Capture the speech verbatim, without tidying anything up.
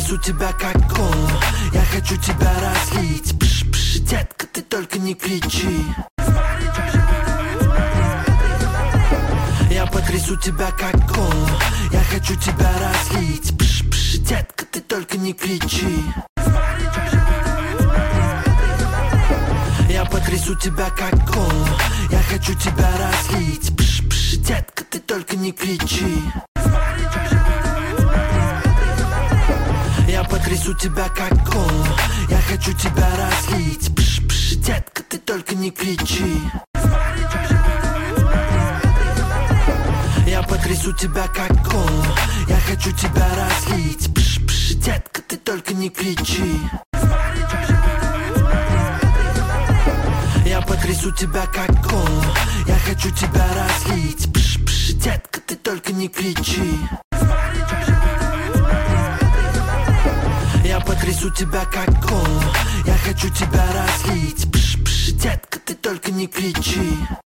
потрясу тебя как кол. Я хочу тебя разлить. Пш, пш, детка, ты только не кричи. Я потрясу тебя как кол. Я хочу тебя разлить. Пш, пш, детка, ты только не кричи. Я потрясу тебя как кол. Я хочу тебя разлить. Пш, пш, детка, ты только не кричи. Я потрясу тебя как кол. Я хочу тебя разлить. Пш, пш, детка, ты только не кричи. Я потрясу тебя как кол. Я хочу тебя разлить. Пш, пш, детка, ты только не кричи. Я потрясу тебя как кол. Я хочу тебя разлить. Пш, пш, детка, ты только не кричи. Я потрясу тебя как кол. Я хочу тебя разлить. Пш, пш, детка, ты только не кричи.